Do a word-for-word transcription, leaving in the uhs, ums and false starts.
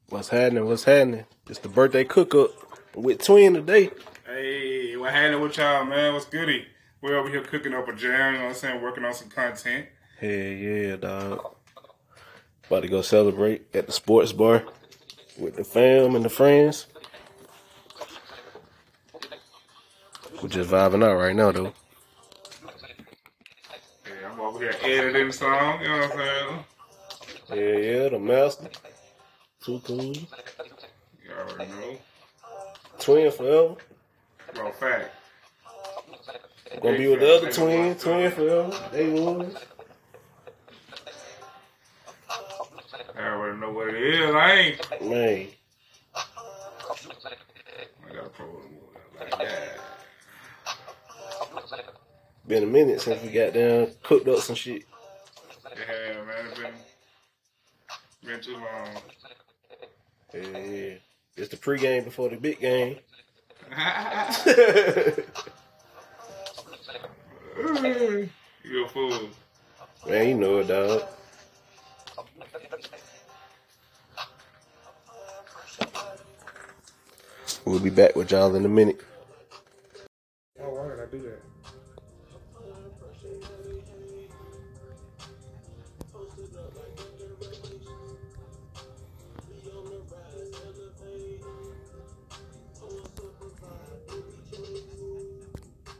What's happening? What's happening? It's the birthday cook up with Twin today. Hey, what happening with y'all, man? What's goody? We're over here cooking up a jam, you know what I'm saying? Working on some content. Hell yeah, dog. About to go celebrate at the sports bar with the fam and the friends. We're just vibing out right now, though. Yeah, I'm over here editing song, you know what I'm saying? Yeah, yeah, the master. Too cool. You already know. Twin forever. Bro, fact. Gonna be with the other twin. Twin forever. They was. I already know what it is, I ain't. Man. I gotta pull it like that. Been a minute since we got down, cooked up some shit. Yeah, man, it's been, been too long. Yeah, yeah. It's the pregame before the big game. You a fool. Man, you know it, dog. We'll be back with y'all in a minute.